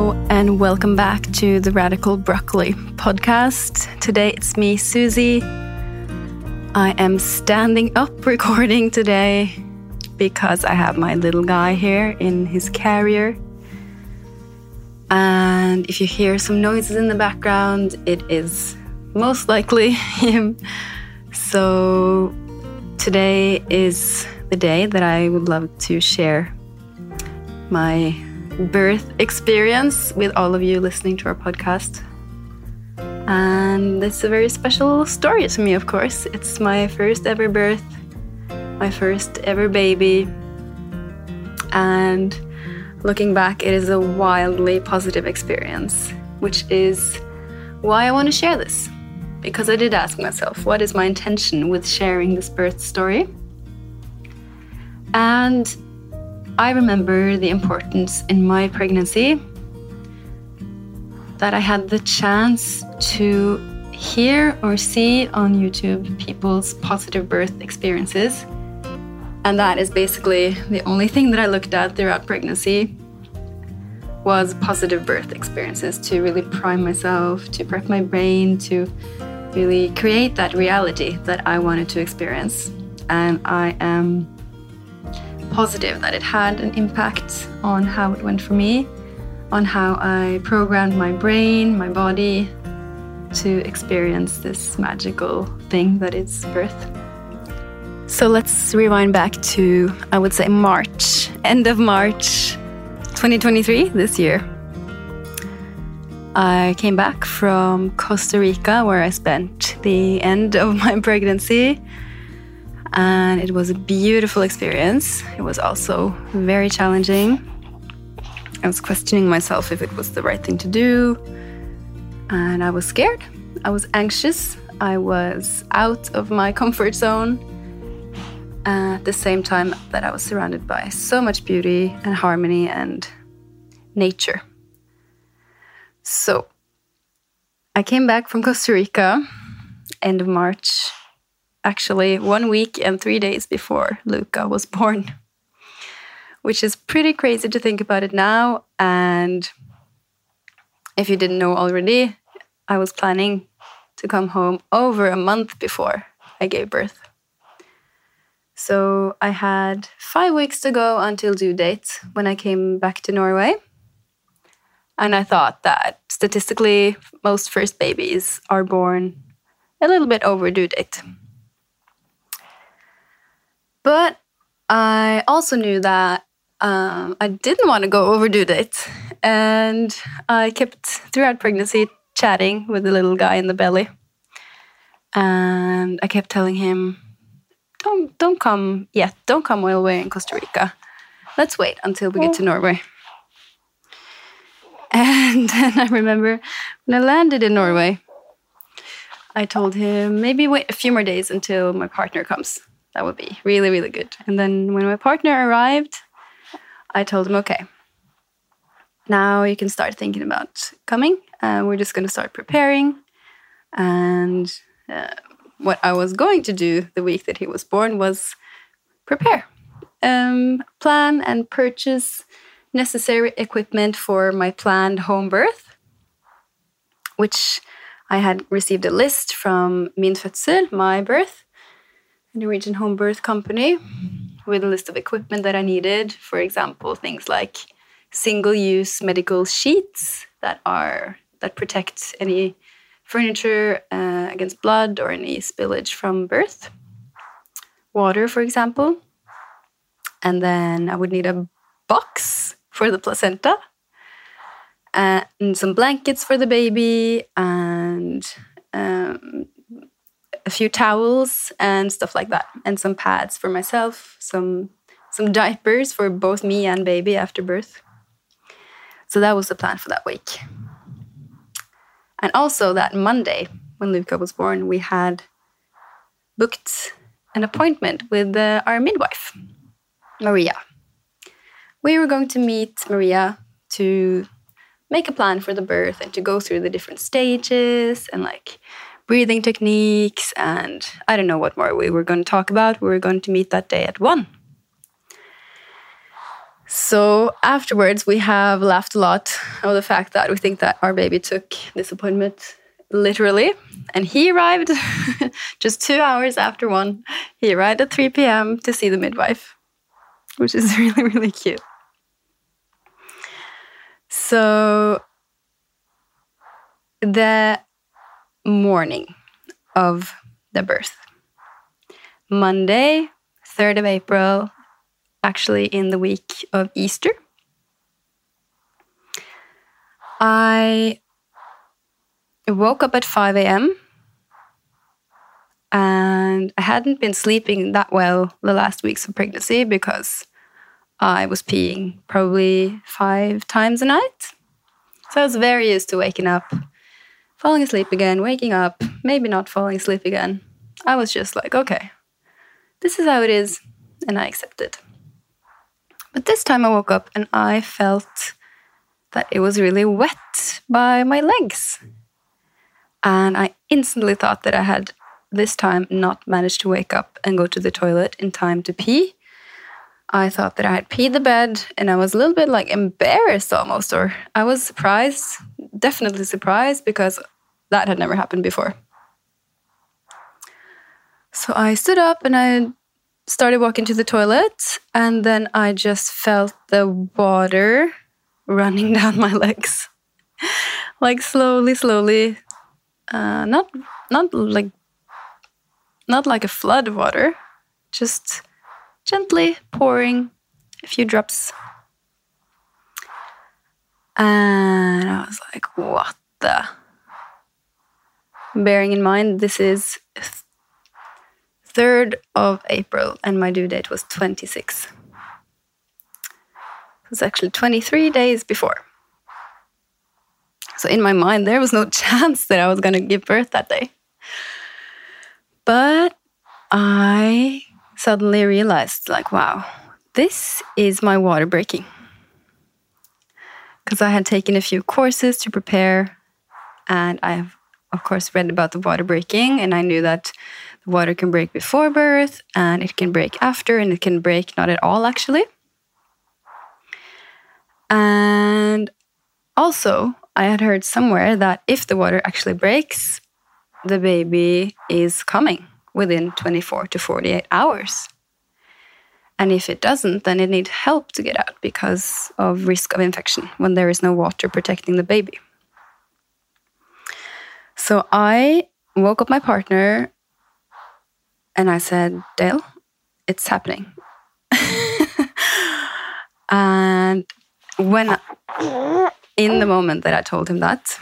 Hello and welcome back to the Radical Broccoli podcast. Today it's me, Susie. I am standing up recording today because I have my little guy here in his carrier. And if you hear some noises in the background, it is most likely him. So today is the day that I would love to share my birth experience with all of you listening to our podcast. And it's a very special story to me, of course. It's my first ever birth, my first ever baby. And looking back, it is a wildly positive experience, which is why I want to share this. Because I did ask myself, what is my intention with sharing this birth story? And I remember the importance in my pregnancy that I had the chance to hear or see on YouTube people's positive birth experiences. And that is basically the only thing that I looked at throughout pregnancy was positive birth experiences, to really prime myself, to prep my brain, to really create that reality that I wanted to experience. And I am positive that it had an impact on how it went for me, on how I programmed my brain, my body to experience this magical thing that is birth. So let's rewind back to, I would say, March, end of March 2023, this year. I came back from Costa Rica, where I spent the end of my pregnancy. And it was a beautiful experience. It was also very challenging. I was questioning myself if it was the right thing to do. And I was scared. I was anxious. I was out of my comfort zone. At the same time that I was surrounded by so much beauty and harmony and nature. So I came back from Costa Rica, end of March. Actually, 1 week and 3 days before Luca was born, which is pretty crazy to think about it now. And if you didn't know already, I was planning to come home over a month before I gave birth. So I had 5 weeks to go until due date when I came back to Norway. And I thought that statistically, most first babies are born a little bit over due date. But I also knew that I didn't want to go over due date. And I kept, throughout pregnancy, chatting with the little guy in the belly. And I kept telling him, don't come yet. Don't come while we're in Costa Rica. Let's wait until we get to Norway. And then I remember when I landed in Norway, I told him, maybe wait a few more days until my partner comes. That would be really, really good. And then when my partner arrived, I told him, okay, now you can start thinking about coming. We're just going to start preparing. And what I was going to do the week that he was born was prepare, plan and purchase necessary equipment for my planned home birth, which I had received a list from Min Fødsel, my birth, a Norwegian home birth company, with a list of equipment that I needed. For example, things like single-use medical sheets that protect any furniture against blood or any spillage from birth. Water, for example. And then I would need a box for the placenta. And some blankets for the baby. And a few towels and stuff like that, and some pads for myself, some diapers for both me and baby after birth. So that was the plan for that week. And also that Monday, when Luca was born, we had booked an appointment with our midwife, Maria. We were going to meet Maria to make a plan for the birth and to go through the different stages and breathing techniques, and I don't know what more we were going to talk about. We were going to meet that day at 1. So afterwards, we have laughed a lot of the fact that we think that our baby took this appointment literally. And he arrived just 2 hours after 1. He arrived at 3 p.m. to see the midwife, which is really, really cute. So the morning of the birth, Monday, 3rd of April, actually in the week of Easter, I woke up at 5 a.m. and I hadn't been sleeping that well the last weeks of pregnancy because I was peeing probably 5 times a night. So I was very used to waking up, falling asleep again, waking up, maybe not falling asleep again. I was just like, okay, this is how it is, and I accepted. But this time I woke up and I felt that it was really wet by my legs. And I instantly thought that I had this time not managed to wake up and go to the toilet in time to pee. I thought that I had peed the bed, and I was a little bit like embarrassed almost, or I was surprised, definitely surprised, because that had never happened before. So I stood up and I started walking to the toilet, and then I just felt the water running down my legs. Like slowly, not like a flood of water, just gently pouring a few drops. And I was like, what the? Bearing in mind, this is 3rd of April and my due date was 26. It was actually 23 days before. So in my mind, there was no chance that I was going to give birth that day. But I suddenly realized, like, wow, this is my water breaking. Because I had taken a few courses to prepare, and I have, of course, read about the water breaking, and I knew that the water can break before birth, and it can break after, and it can break not at all, actually. And also, I had heard somewhere that if the water actually breaks, the baby is coming within 24 to 48 hours. And if it doesn't, then it needs help to get out because of risk of infection when there is no water protecting the baby. So I woke up my partner and I said, Dale, it's happening. And in the moment that I told him that,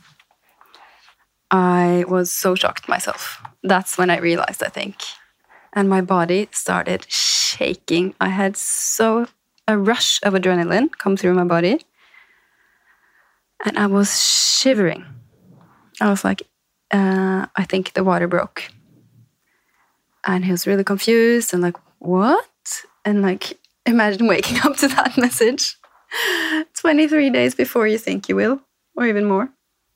I was so shocked myself. That's when I realized, I think. And my body started shaking. I had a rush of adrenaline come through my body. And I was shivering. I was like, I think the water broke. And he was really confused and like, what? And like, imagine waking up to that message 23 days before you think you will, or even more.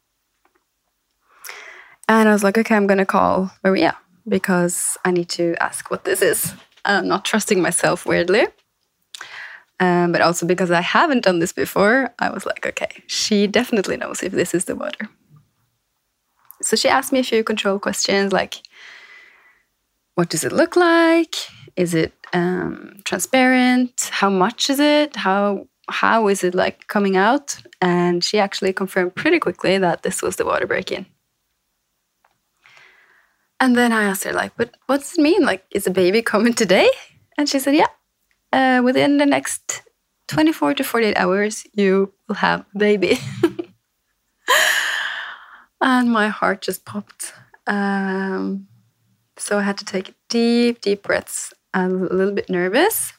And I was like, okay, I'm going to call Maria because I need to ask what this is. I'm not trusting myself, weirdly. But also because I haven't done this before, I was like, okay, she definitely knows if this is the water. So she asked me a few control questions like, what does it look like? Is it transparent? How much is it? How is it like coming out? And she actually confirmed pretty quickly that this was the water break-in. And then I asked her, like, but what does it mean? Like, is the baby coming today? And she said, yeah, within the next 24 to 48 hours, you will have a baby. And my heart just popped. So I had to take deep breaths. I was a little bit nervous,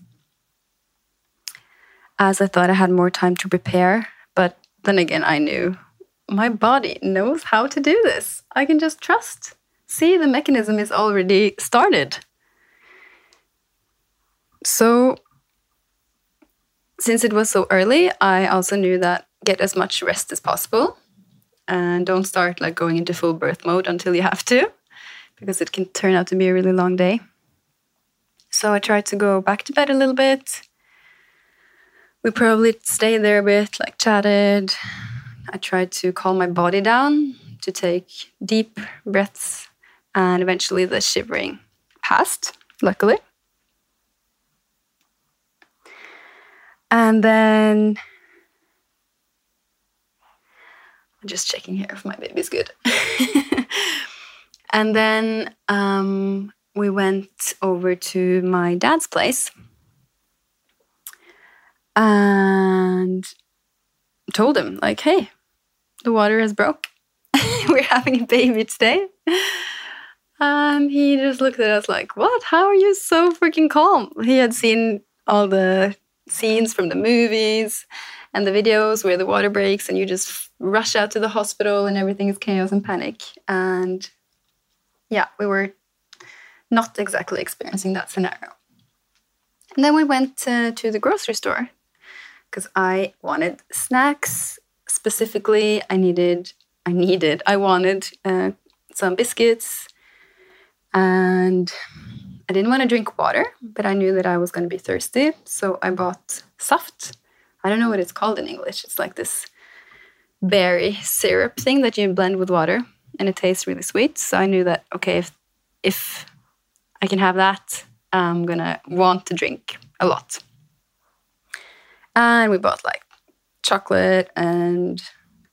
as I thought I had more time to prepare. But then again, I knew my body knows how to do this. I can just trust. See, the mechanism is already started. So, since it was so early, I also knew that get as much rest as possible. And don't start like going into full birth mode until you have to, because it can turn out to be a really long day. So I tried to go back to bed a little bit. we probably stayed there a bit, like chatted. I tried to calm my body down, to take deep breaths, and eventually the shivering passed, luckily. And then, I'm just checking here if my baby's good. And then we went over to my dad's place and told him, like, hey, the water has broke. We're having a baby today. And he just looked at us like, what? How are you so freaking calm? He had seen all the scenes from the movies and the videos where the water breaks and you just rush out to the hospital and everything is chaos and panic. And yeah, we were not exactly experiencing that scenario. And then we went to the grocery store because I wanted snacks. Specifically, I wanted some biscuits, and I didn't want to drink water, but I knew that I was going to be thirsty, so I bought saft. I don't know what it's called in English. It's like this berry syrup thing that you blend with water, and it tastes really sweet. So I knew that, okay, if I can have that, I'm going to want to drink a lot. And we bought like chocolate and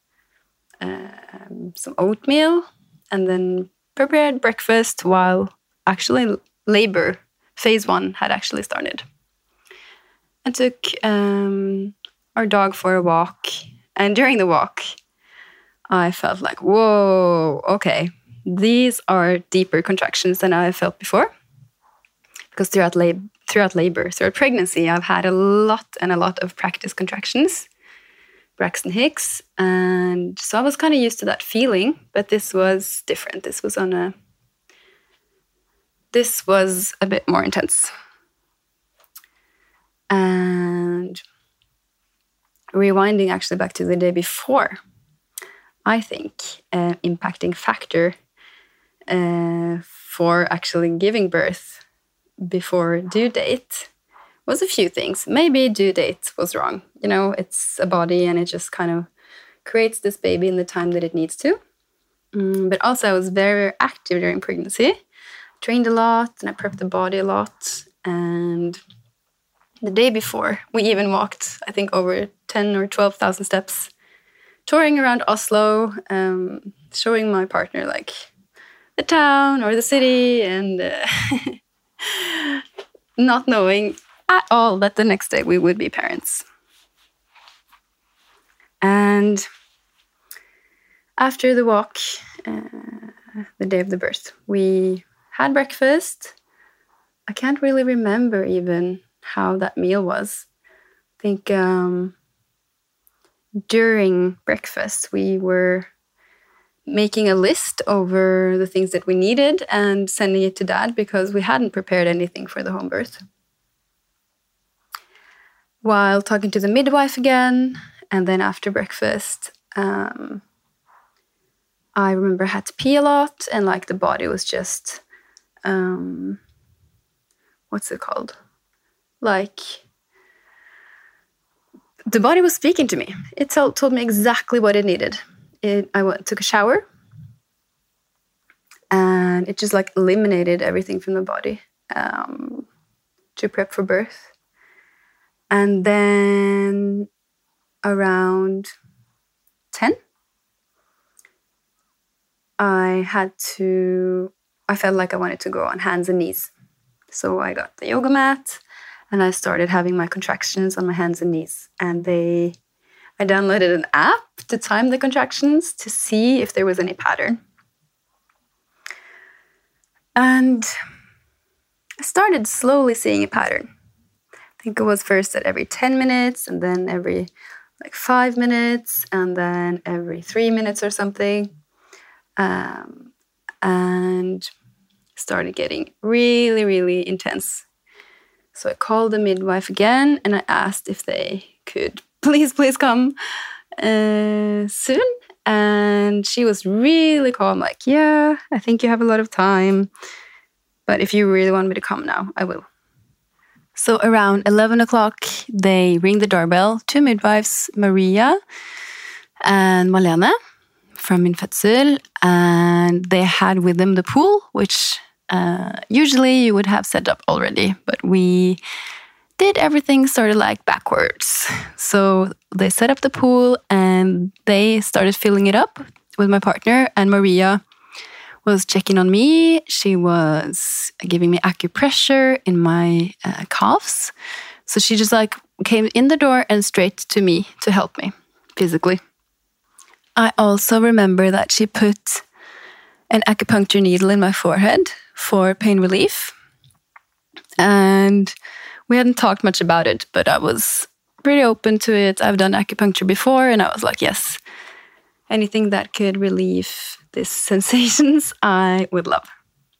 some oatmeal, and then prepared breakfast while actually labor phase 1 had actually started. I took our dog for a walk, and during the walk I felt like, whoa, okay, these are deeper contractions than I felt before, because throughout pregnancy I've had a lot of practice contractions, Braxton Hicks, and so I was kind of used to that feeling, but this was different. This was a bit more intense. And rewinding actually back to the day before, I think impacting factor for actually giving birth before due date was a few things. Maybe due date was wrong. You know, it's a body and it just kind of creates this baby in the time that it needs to. But also I was very active during pregnancy. Trained a lot and I prepped the body a lot. And the day before, we even walked, I think, over 10 or 12,000 steps, touring around Oslo, showing my partner like the town or the city, and not knowing at all that the next day we would be parents. And after the walk, the day of the birth, we had breakfast. I can't really remember even how that meal was. I think during breakfast we were making a list over the things that we needed and sending it to Dad because we hadn't prepared anything for the home birth. While talking to the midwife again, and then after breakfast, I remember I had to pee a lot, and like the body was just, what's it called? Like, the body was speaking to me. It told me exactly what it needed. Took a shower, and it just like eliminated everything from the body to prep for birth. And then around 10, I felt like I wanted to go on hands and knees. So I got the yoga mat and I started having my contractions on my hands and knees. And I downloaded an app to time the contractions to see if there was any pattern. And I started slowly seeing a pattern. I think it was first at every 10 minutes and then every 5 minutes and then every 3 minutes or something. And started getting really, really intense. So I called the midwife again and I asked if they could please come soon. And she was really calm, like, yeah, I think you have a lot of time. But if you really want me to come now, I will. So around 11 o'clock, they ring the doorbell. 2 midwives, Maria and Malene from Min Fødsel, and they had with them the pool, which usually you would have set up already, but we did everything sort of like backwards. So they set up the pool and they started filling it up with my partner, and Maria was checking on me. She was giving me acupressure in my calves. So she just like came in the door and straight to me to help me physically. I also remember that she put an acupuncture needle in my forehead for pain relief. And we hadn't talked much about it, but I was pretty open to it. I've done acupuncture before, and I was like, yes, anything that could relieve these sensations, I would love.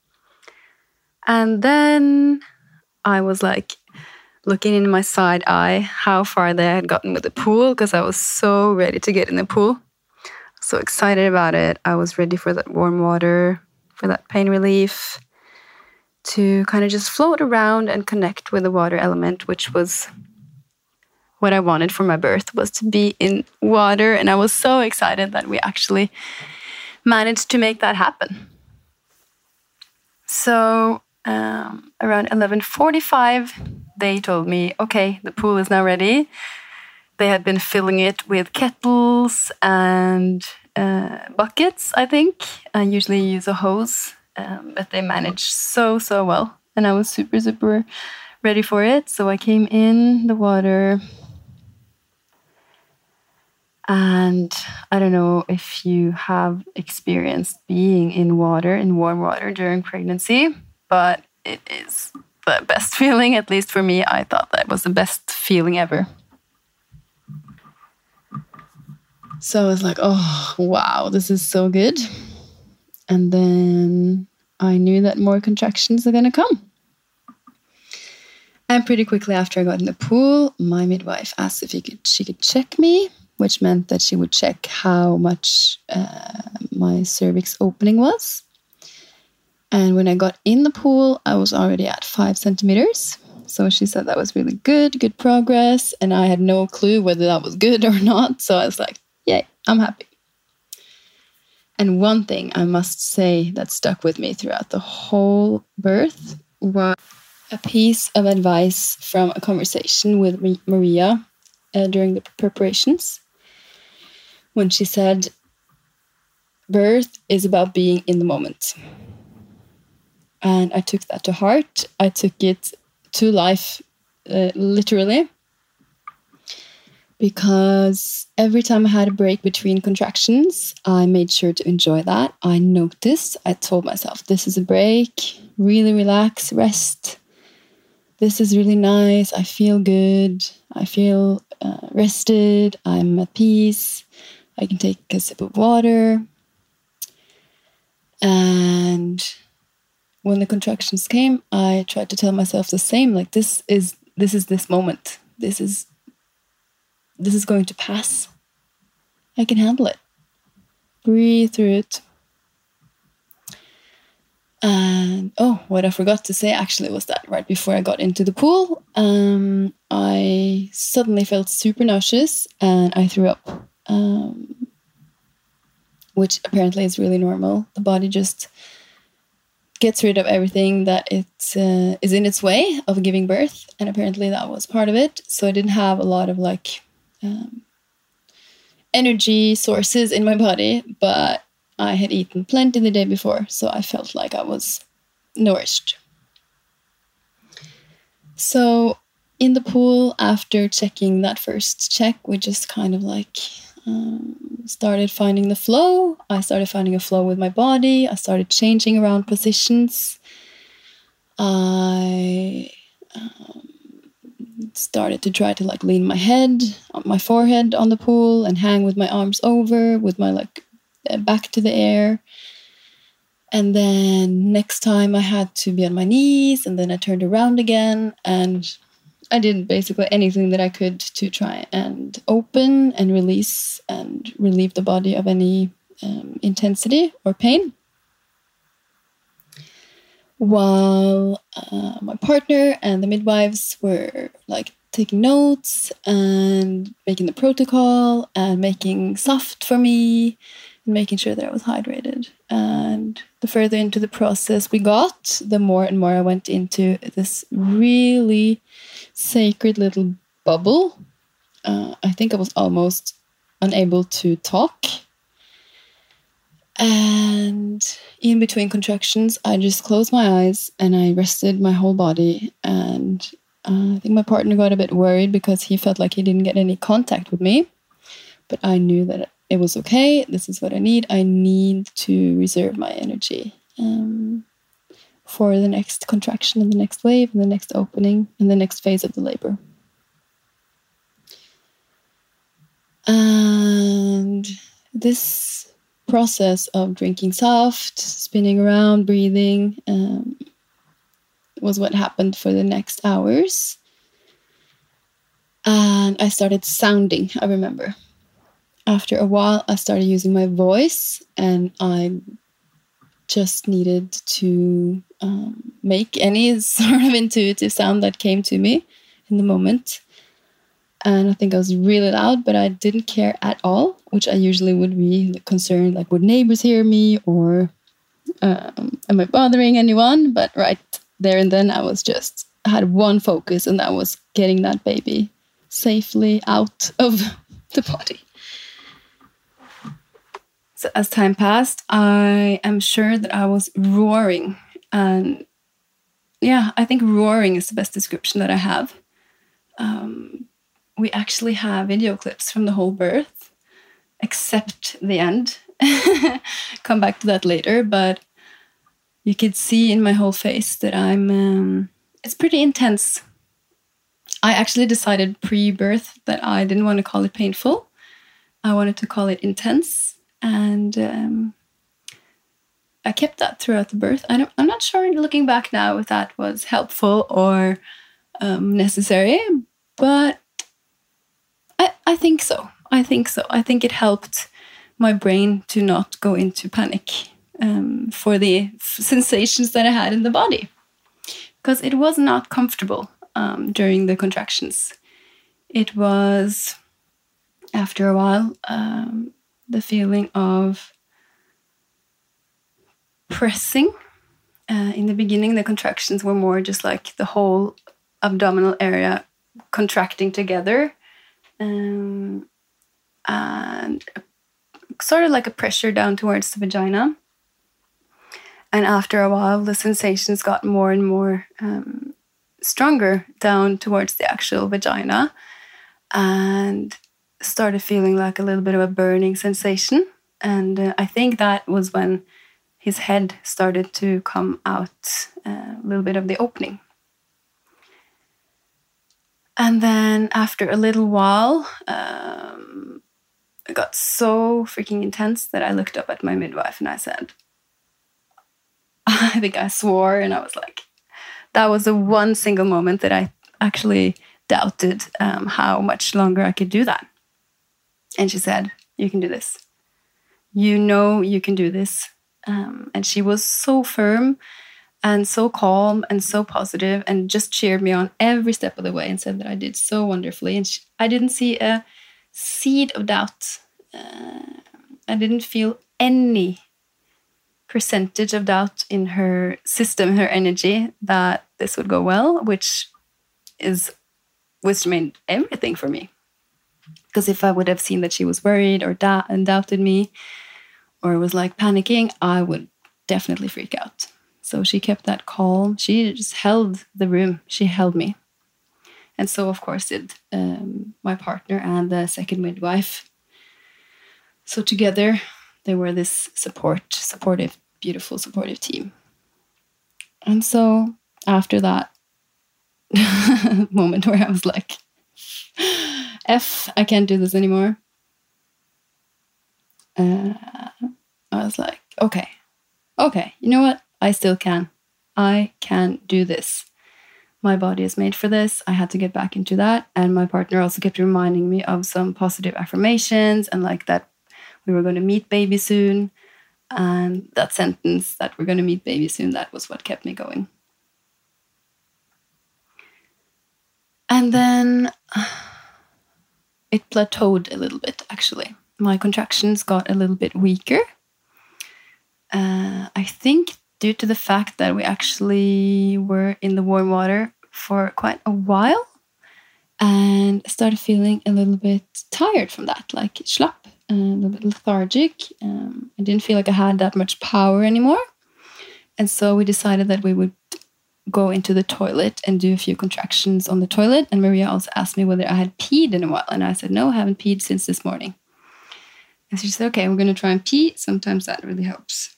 And then I was like looking in my side eye how far they had gotten with the pool, because I was so ready to get in the pool. So excited about it. I was ready for that warm water, for that pain relief, to kind of just float around and connect with the water element, which was what I wanted for my birth, was to be in water. And I was so excited that we actually managed to make that happen. So around 11:45, they told me, okay, the pool is now ready. They had been filling it with kettles and buckets, I think. I usually use a hose, but they managed so well. And I was super ready for it. So I came in the water. And I don't know if you have experienced being in water, in warm water during pregnancy, but it is the best feeling. At least for me, I thought that was the best feeling ever. So I was like, oh, wow, this is so good. And then I knew that more contractions are going to come. And pretty quickly after I got in the pool, my midwife asked if she could check me, which meant that she would check how much my cervix opening was. And when I got in the pool, I was already at 5 centimeters. So she said that was really good progress. And I had no clue whether that was good or not. So I was like, yay, I'm happy. And one thing I must say that stuck with me throughout the whole birth was a piece of advice from a conversation with Maria during the preparations, when she said, birth is about being in the moment. And I took that to heart. I took it to life, literally. Because every time I had a break between contractions, I made sure to enjoy that. I noticed, I told myself, this is a break, really relax, rest. This is really nice, I feel good, I feel rested, I'm at peace, I can take a sip of water. And when the contractions came, I tried to tell myself the same, like this is this moment. This is going to pass. I can handle it. Breathe through it. And what I forgot to say actually was that right before I got into the pool, I suddenly felt super nauseous and I threw up, which apparently is really normal. The body just gets rid of everything that is in its way of giving birth, and apparently that was part of it. So I didn't have a lot of energy sources in my body, but I had eaten plenty the day before, so I felt like I was nourished. So in the pool, after checking that first check, we just kind of started finding the flow. I started finding a flow with my body. I started changing around positions. I started to try to lean my head, my forehead on the pool and hang with my arms over, with my back to the air. And then next time I had to be on my knees, and then I turned around again, and I did basically anything that I could to try and open and release and relieve the body of any intensity or pain. while my partner and the midwives were like taking notes and making the protocol and making soft for me and making sure that I was hydrated. And the further into the process we got, the more and more I went into this really sacred little bubble. I think I was almost unable to talk. And in between contractions, I just closed my eyes and I rested my whole body. And I think my partner got a bit worried because he felt like he didn't get any contact with me. But I knew that it was okay. This is what I need. I need to reserve my energy for the next contraction and the next wave and the next opening and the next phase of the labor. And this process of drinking soft, spinning around, breathing, was what happened for the next hours. And I started sounding, I remember. After a while, I started using my voice, and I just needed to make any sort of intuitive sound that came to me in the moment. And I think I was really loud, but I didn't care at all, which I usually would be concerned, like, would neighbors hear me, or am I bothering anyone? But right there and then I had one focus, and that was getting that baby safely out of the body. So as time passed, I am sure that I was roaring. And yeah, I think roaring is the best description that I have. We actually have video clips from the whole birth, except the end. Come back to that later, but you could see in my whole face that it's pretty intense. I actually decided pre-birth that I didn't want to call it painful. I wanted to call it intense. And I kept that throughout the birth. I'm not sure, looking back now, if that was helpful or necessary, but I think so. I think it helped my brain to not go into panic for the sensations that I had in the body, because it was not comfortable during the contractions. It was, after a while, the feeling of pressing. In the beginning, the contractions were more just like the whole abdominal area contracting together, and sort of like a pressure down towards the vagina. And after a while, the sensations got more and more stronger down towards the actual vagina, and started feeling like a little bit of a burning sensation. And I think that was when his head started to come out, a little bit of the opening. And then after a little while, it got so freaking intense that I looked up at my midwife and I said, I think I swore, and I was like, that was the one single moment that I actually doubted how much longer I could do that. And she said, you can do this. You know you can do this. And she was so firm and so calm and so positive, and just cheered me on every step of the way and said that I did so wonderfully. And I didn't see a seed of doubt. I didn't feel any percentage of doubt in her system, her energy, that this would go well, which made everything for me. Because if I would have seen that she was worried or doubted me, or was like panicking, I would definitely freak out. So she kept that calm. She just held the room. She held me. And so, of course, did my partner and the second midwife. So together, they were this supportive, beautiful, supportive team. And so after that moment where I was like, I can't do this anymore. I was like, okay, you know what? I still can. I can do this. My body is made for this. I had to get back into that. And my partner also kept reminding me of some positive affirmations, and like that we were going to meet baby soon. And that sentence that we're going to meet baby soon, that was what kept me going. And then it plateaued a little bit, actually. My contractions got a little bit weaker. I think due to the fact that we actually were in the warm water for quite a while and started feeling a little bit tired from that, like slapp, a little bit lethargic. I didn't feel like I had that much power anymore. And so we decided that we would go into the toilet and do a few contractions on the toilet. And Maria also asked me whether I had peed in a while. And I said, no, I haven't peed since this morning. And she said, okay, we're going to try and pee. Sometimes that really helps.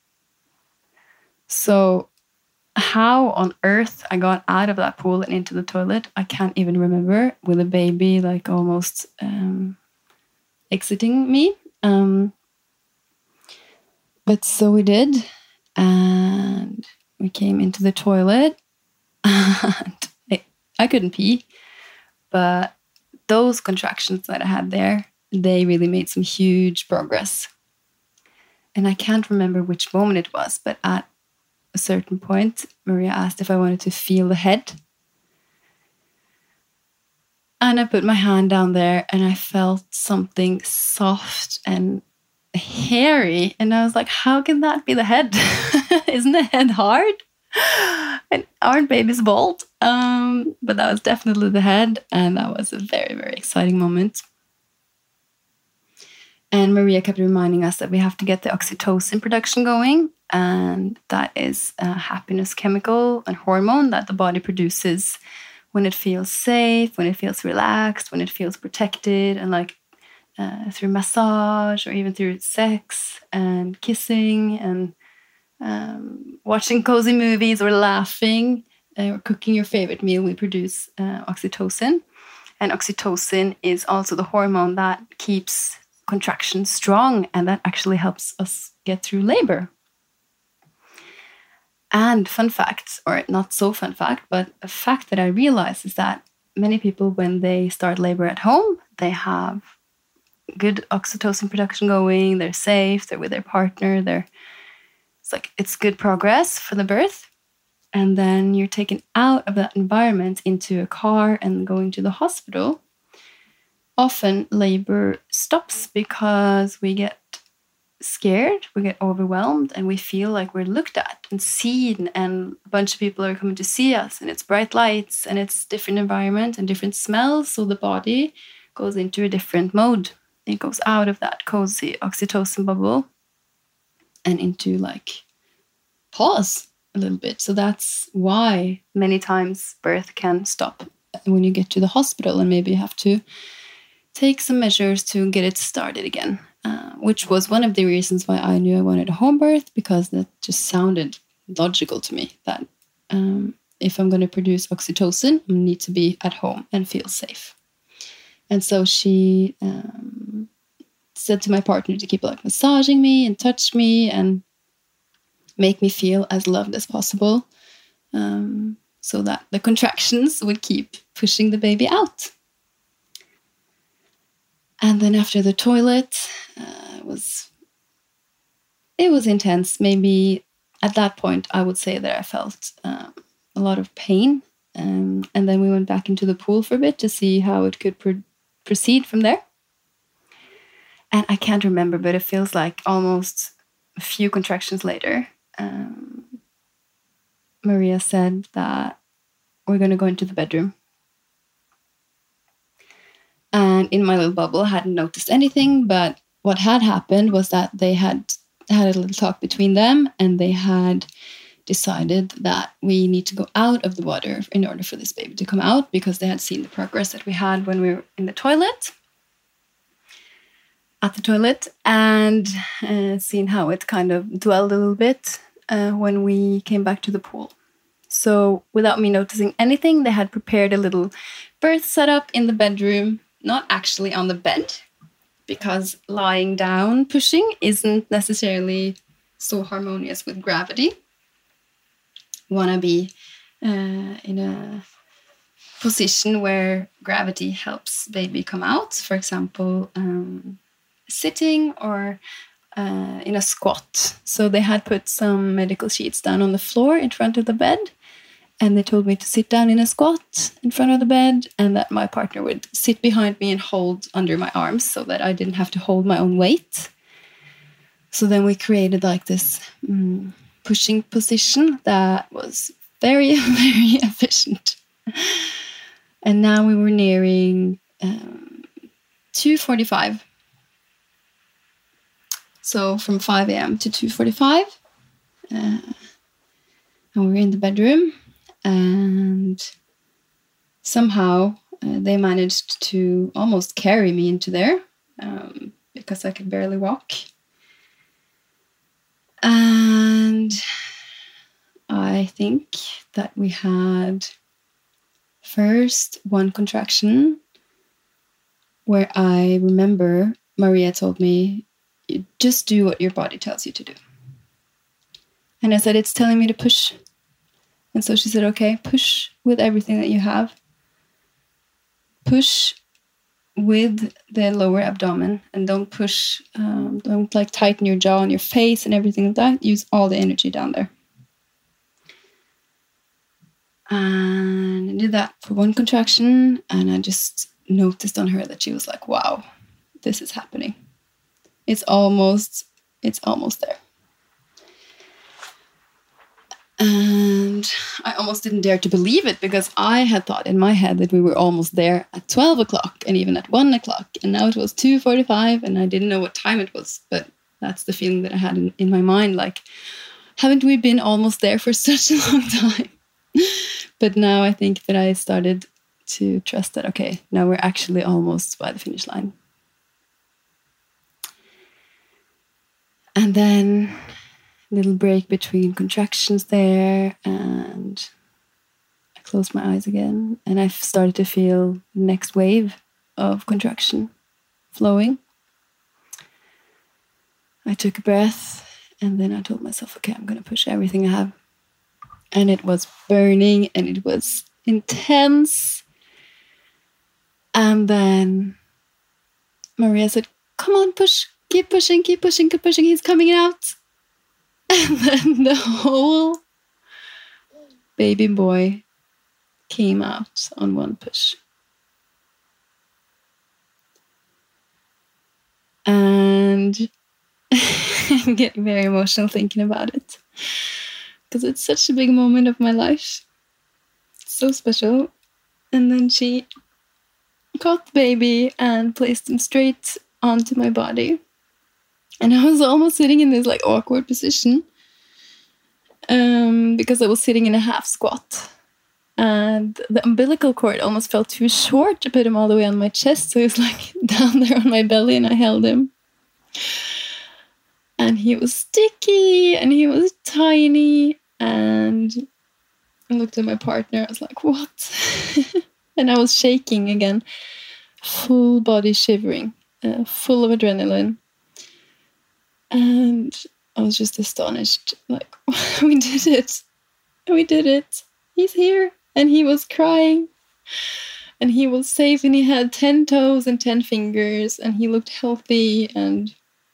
So how on earth I got out of that pool and into the toilet, I can't even remember, with a baby like almost exiting me. But so we did. And we came into the toilet. And I couldn't pee. But those contractions that I had there, they really made some huge progress. And I can't remember which moment it was, but at a certain point, Maria asked if I wanted to feel the head. And I put my hand down there and I felt something soft and hairy. And I was like, how can that be the head? Isn't the head hard? And aren't babies bald? But that was definitely the head. And that was a very, very exciting moment. And Maria kept reminding us that we have to get the oxytocin production going. And that is a happiness chemical and hormone that the body produces when it feels safe, when it feels relaxed, when it feels protected, and like through massage or even through sex and kissing and watching cozy movies or laughing or cooking your favorite meal, we produce oxytocin. And oxytocin is also the hormone that keeps contractions strong, and that actually helps us get through labor. And fun fact, or not so fun fact, but a fact that I realized is that many people, when they start labor at home, they have good oxytocin production going, they're safe, they're with their partner, it's good progress for the birth. And then you're taken out of that environment into a car and going to the hospital. Often labor stops because we get scared, we get overwhelmed, and we feel like we're looked at and seen, and a bunch of people are coming to see us, and it's bright lights, and it's different environment and different smells, so the body goes into a different mode. It goes out of that cozy oxytocin bubble and into like pause a little bit. So that's why many times birth can stop when you get to the hospital, and maybe you have to take some measures to get it started again, which was one of the reasons why I knew I wanted a home birth, because that just sounded logical to me, that if I'm going to produce oxytocin, I need to be at home and feel safe. And so she said to my partner to keep like massaging me and touch me and make me feel as loved as possible, so that the contractions would keep pushing the baby out. And then after the toilet, it was intense. Maybe at that point, I would say that I felt a lot of pain. And then we went back into the pool for a bit to see how it could proceed from there. And I can't remember, but it feels like almost a few contractions later, Maria said that we're going to go into the bedroom. And in my little bubble, I hadn't noticed anything, but what had happened was that they had a little talk between them, and they had decided that we need to go out of the water in order for this baby to come out, because they had seen the progress that we had when we were in the toilet, and seen how it kind of dwelled a little bit when we came back to the pool. So without me noticing anything, they had prepared a little birth setup in the bedroom, not actually on the bed, because lying down pushing isn't necessarily so harmonious with gravity. You want to be in a position where gravity helps baby come out. For example, sitting or in a squat. So they had put some medical sheets down on the floor in front of the bed. And they told me to sit down in a squat in front of the bed, and that my partner would sit behind me and hold under my arms so that I didn't have to hold my own weight. So then we created like this pushing position that was very, very efficient. And now we were nearing 2:45. So from 5 a.m. to 2:45. And we were in the bedroom. And somehow they managed to almost carry me into there because I could barely walk. And I think that we had first one contraction where I remember Maria told me, just do what your body tells you to do. And I said, it's telling me to push. And so she said, okay, push with everything that you have. Push with the lower abdomen, and don't push, don't like tighten your jaw and your face and everything like that. Use all the energy down there. And I did that for one contraction, and I just noticed on her that she was like, wow, this is happening. It's almost there. And I almost didn't dare to believe it, because I had thought in my head that we were almost there at 12 o'clock and even at 1 o'clock. And now it was 2:45 and I didn't know what time it was. But that's the feeling that I had in my mind. Like, haven't we been almost there for such a long time? But now I think that I started to trust that, okay, now we're actually almost by the finish line. And then little break between contractions there, and I closed my eyes again, and I started to feel the next wave of contraction flowing. I took a breath, and then I told myself, okay, I'm going to push everything I have. And it was burning, and it was intense. And then Maria said, come on, push, keep pushing, keep pushing, keep pushing, he's coming out. And then the whole baby boy came out on one push. And I'm getting very emotional thinking about it, because it's such a big moment of my life. It's so special. And then she caught the baby and placed him straight onto my body. And I was almost sitting in this like awkward position because I was sitting in a half squat. And the umbilical cord almost felt too short to put him all the way on my chest. So he was like down there on my belly, and I held him. And he was sticky and he was tiny. And I looked at my partner. I was like, what? And I was shaking again, full body shivering, full of adrenaline. And I was just astonished, like, we did it. We did it. He's here. And he was crying. And he was safe, and he had 10 toes and 10 fingers, and he looked healthy. And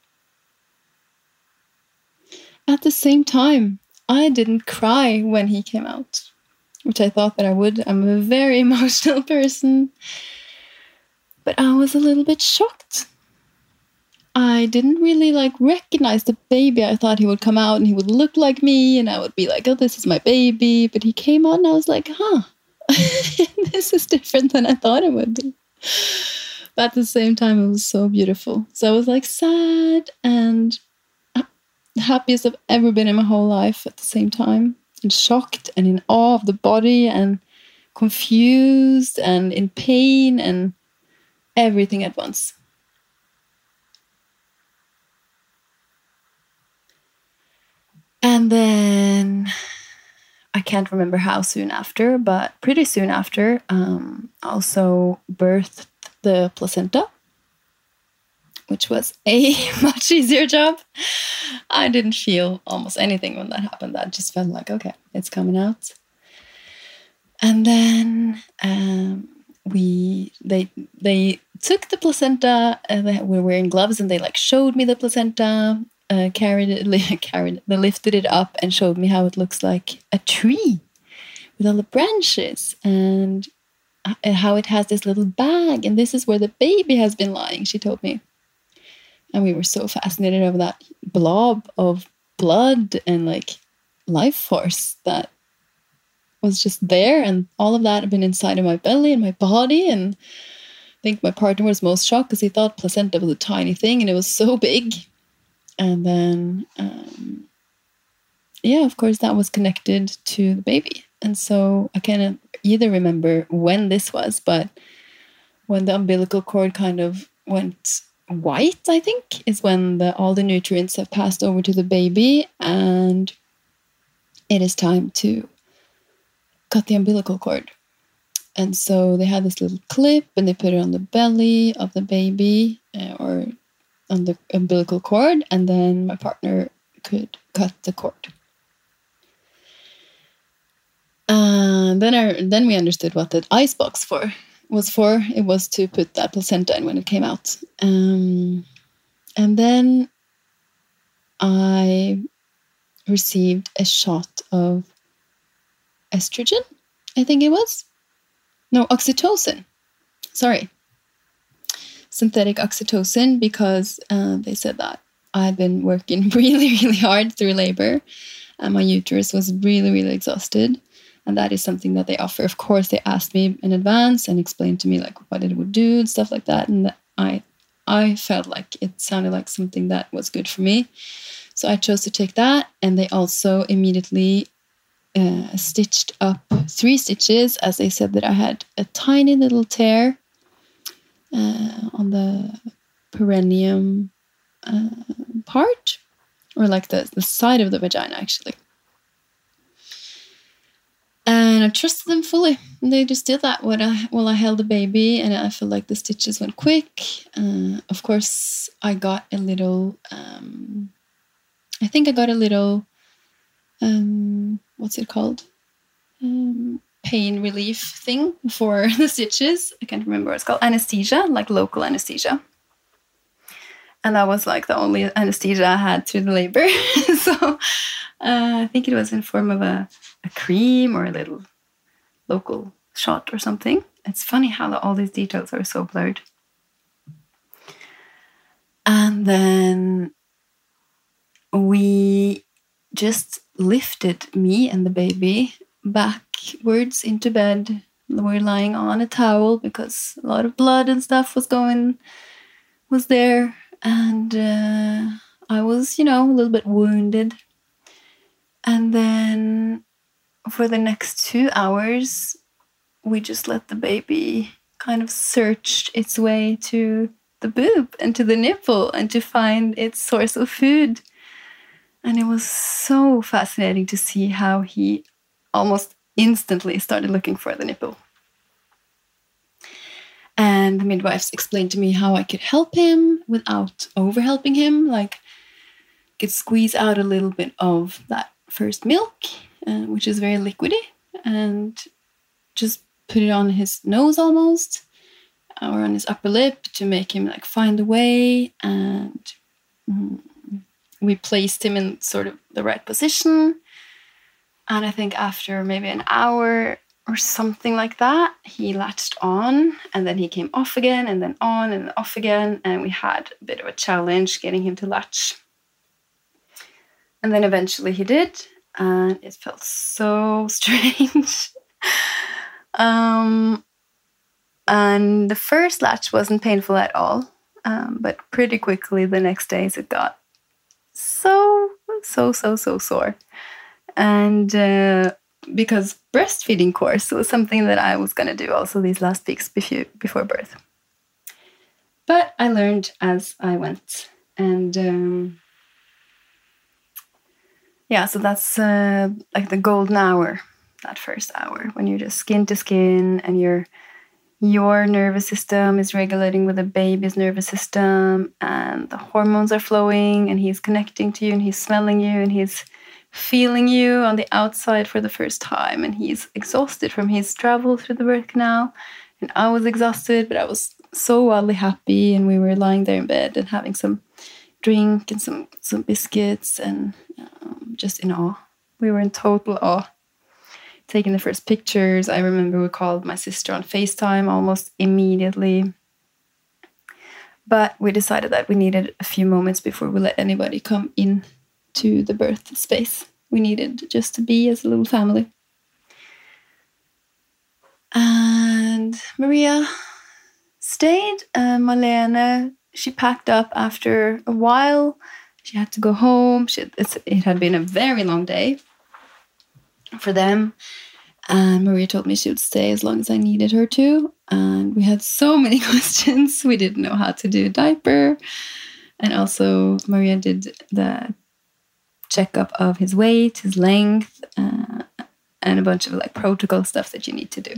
at the same time, I didn't cry when he came out, which I thought that I would. I'm a very emotional person. But I was a little bit shocked. I didn't really like recognize the baby. I thought he would come out and he would look like me, and I would be like, oh, this is my baby. But he came out and I was like, huh, this is different than I thought it would be. But at the same time, it was so beautiful. So I was like sad and the happiest I've ever been in my whole life at the same time, and shocked and in awe of the body, and confused and in pain, and everything at once. And then I can't remember how soon after, but pretty soon after, also birthed the placenta, which was a much easier job. I didn't feel almost anything when that happened. That just felt like, okay, it's coming out. And then they took the placenta, and they were wearing gloves, and they like showed me the placenta, they lifted it up and showed me how it looks like a tree with all the branches, and how it has this little bag, and this is where the baby has been lying, she told me. And we were so fascinated over that blob of blood and like life force that was just there, and all of that had been inside of my belly and my body. And I think my partner was most shocked because he thought placenta was a tiny thing, and it was so big. And then, of course, that was connected to the baby. And so I can't either remember when this was, but when the umbilical cord kind of went white, I think, is when all the nutrients have passed over to the baby, and it is time to cut the umbilical cord. And so they had this little clip, and they put it on the belly of the baby, or on the umbilical cord, and then my partner could cut the cord. And then we understood what the ice box was for. It was to put that placenta in when it came out. And then I received a shot of estrogen, I think it was. No, oxytocin. Sorry. Synthetic oxytocin, because they said that I had been working really, really hard through labor, and my uterus was really, really exhausted. And that is something that they offer. Of course, they asked me in advance and explained to me like what it would do and stuff like that. And I felt like it sounded like something that was good for me. So I chose to take that. And they also immediately stitched up 3 stitches, as they said that I had a tiny little tear on the perineum part, or like the side of the vagina, actually. And I trusted them fully. And they just did that while I held the baby, and I felt like the stitches went quick. Of course, I got a little, I think I got a little, what's it called? Pain relief thing for the stitches. I can't remember what it's called. Anesthesia, like local anesthesia. And that was like the only anesthesia I had through the labor. So I think it was in form of a cream or a little local shot or something. It's funny how all these details are so blurred. And then we just lifted me and the baby backwards into bed. We were lying on a towel because a lot of blood and stuff was there. And I was, a little bit wounded. And then for the next 2 hours, we just let the baby kind of search its way to the boob and to the nipple and to find its source of food. And it was so fascinating to see how he almost instantly started looking for the nipple. And the midwives explained to me how I could help him without over-helping him. Like, could squeeze out a little bit of that first milk, which is very liquidy, and just put it on his nose almost, or on his upper lip, to make him like find a way. And we placed him in sort of the right position. And I think after maybe an hour or something like that, he latched on, and then he came off again, and then on and off again. And we had a bit of a challenge getting him to latch. And then eventually he did, and it felt so strange. And the first latch wasn't painful at all, but pretty quickly the next days it got so sore. And because breastfeeding course was something that I was going to do also these last weeks before birth. But I learned as I went. And so that's like the golden hour, that first hour, when you're just skin to skin, and your nervous system is regulating with the baby's nervous system, and the hormones are flowing, and he's connecting to you, and he's smelling you, and he's feeling you on the outside for the first time, and he's exhausted from his travel through the birth canal. And I was exhausted, but I was so wildly happy, and we were lying there in bed and having some drink and some biscuits, and just in awe. We were in total awe. Taking the first pictures. I remember we called my sister on FaceTime almost immediately. But we decided that we needed a few moments before we let anybody come in to the birth space. We needed just to be as a little family. And Maria stayed. Malene, she packed up after a while. She had to go home. It had been a very long day for them. And Maria told me she would stay as long as I needed her to. And we had so many questions. We didn't know how to do a diaper. And also Maria did the checkup of his weight, his length, and a bunch of like protocol stuff that you need to do.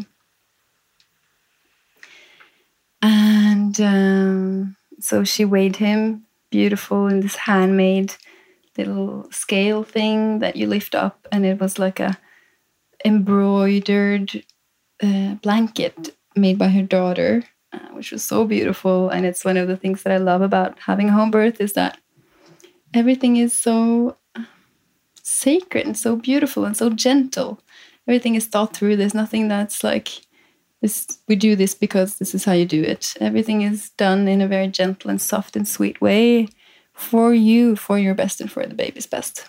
And so she weighed him, beautiful, in this handmade little scale thing that you lift up, and it was like a embroidered blanket made by her daughter, which was so beautiful. And it's one of the things that I love about having a home birth, is that everything is so sacred and so beautiful and so gentle. Everything is thought through. There's nothing that's like this, we do this because this is how you do it. Everything is done in a very gentle and soft and sweet way for you, for your best, and for the baby's best.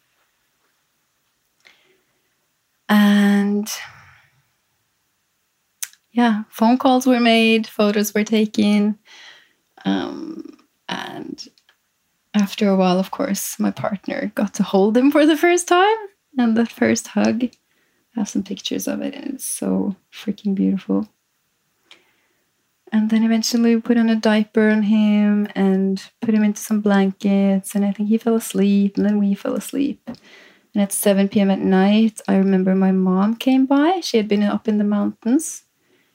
And yeah, phone calls were made, photos were taken. And after a while, of course, my partner got to hold him for the first time. And that first hug, I have some pictures of it, and it's so freaking beautiful. And then eventually we put on a diaper on him and put him into some blankets. And I think he fell asleep, and then we fell asleep. And at 7 p.m. at night, I remember my mom came by. She had been up in the mountains.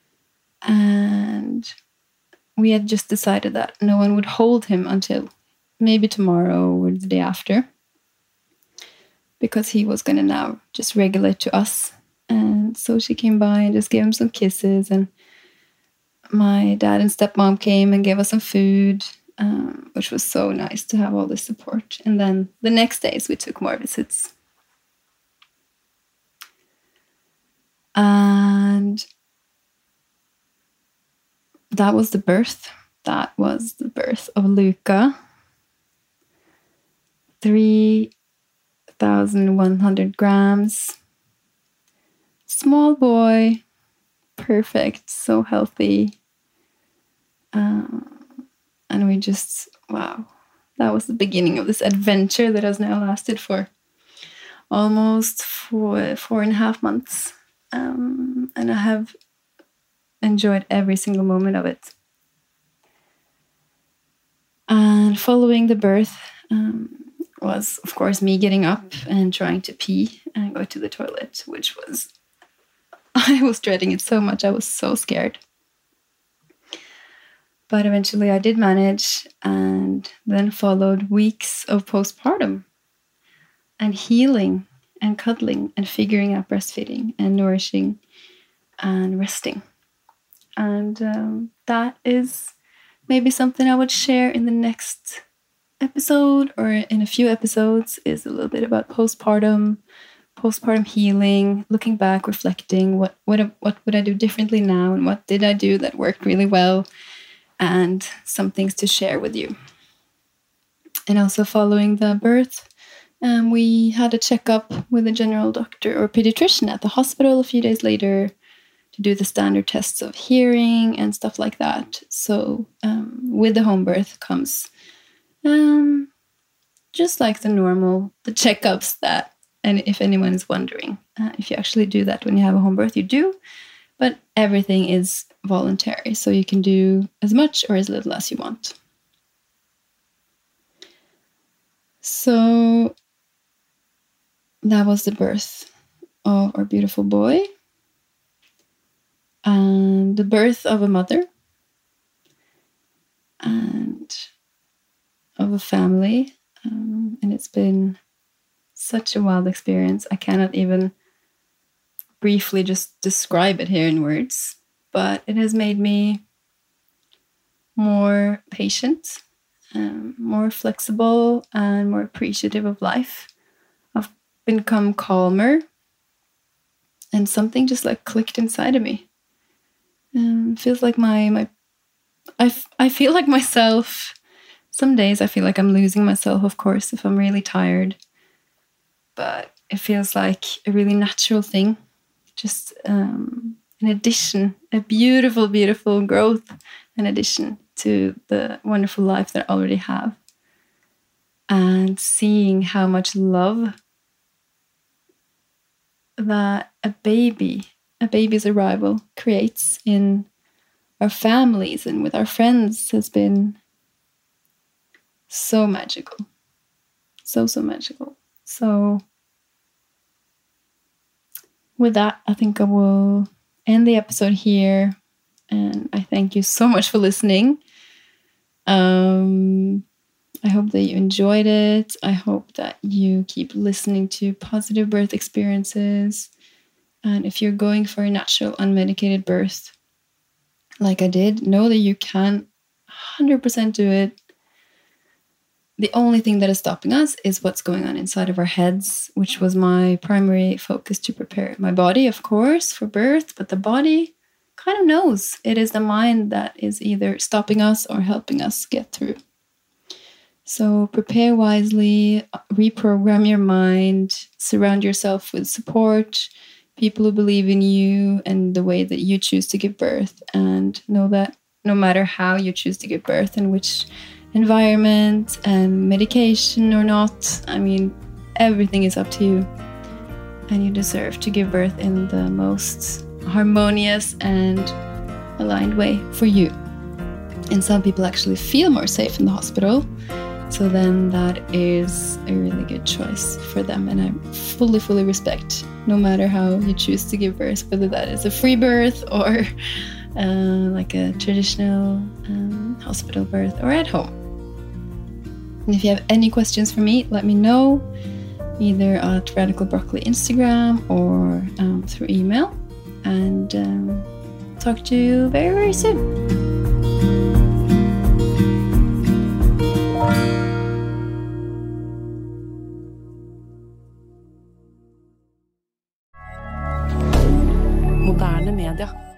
And we had just decided that no one would hold him until maybe tomorrow or the day after, because he was going to now just regulate to us. And so she came by and just gave him some kisses. And my dad and stepmom came and gave us some food, which was so nice to have all this support. And then the next days we took more visits. And that was the birth. That was the birth of Luca. 3,100 grams. Small boy. Perfect. So healthy. And we just, wow. That was the beginning of this adventure that has now lasted for almost 4.5 months. And I have enjoyed every single moment of it. And following the birth was, of course, me getting up and trying to pee and go to the toilet, which was, I was dreading it so much. I was so scared. But eventually I did manage, and then followed weeks of postpartum and healing and cuddling and figuring out breastfeeding and nourishing and resting. And that is maybe something I would share in the next episode, or in a few episodes, is a little bit about postpartum healing, looking back, reflecting, what would I do differently now, and what did I do that worked really well, and some things to share with you. And also following the birth, we had a checkup with a general doctor or pediatrician at the hospital a few days later to do the standard tests of hearing and stuff like that. So with the home birth comes just like the checkups that, and if anyone is wondering, if you actually do that when you have a home birth, you do, but everything is voluntary, so you can do as much or as little as you want. So that was the birth of our beautiful boy, and the birth of a mother, and of a family. And it's been such a wild experience. I cannot even briefly just describe it here in words, but it has made me more patient, more flexible, and more appreciative of life. I've become calmer, and something just like clicked inside of me. Feels like I feel like myself. Some days I feel like I'm losing myself, of course, if I'm really tired. But it feels like a really natural thing. Just an addition, a beautiful, beautiful growth, an addition to the wonderful life that I already have. And seeing how much love that a baby's arrival creates in our families and with our friends has been so magical. So magical. So with that, I think I will end the episode here. And I thank you so much for listening. I hope that you enjoyed it. I hope that you keep listening to positive birth experiences. And if you're going for a natural, unmedicated birth, like I did, know that you can 100% do it. The only thing that is stopping us is what's going on inside of our heads, which was my primary focus to prepare my body, of course, for birth. But the body kind of knows. It is the mind that is either stopping us or helping us get through. So prepare wisely, reprogram your mind, surround yourself with support, people who believe in you and the way that you choose to give birth. And know that no matter how you choose to give birth and which environment and medication or not, I mean, everything is up to you. And you deserve to give birth in the most harmonious and aligned way for you. And some people actually feel more safe in the hospital. So then that is a really good choice for them. And I fully respect, no matter how you choose to give birth, whether that is a free birth or like a traditional hospital birth or at home. And if you have any questions for me, let me know either at Radical Broccoli Instagram or through email. And talk to you very soon. Moderne media.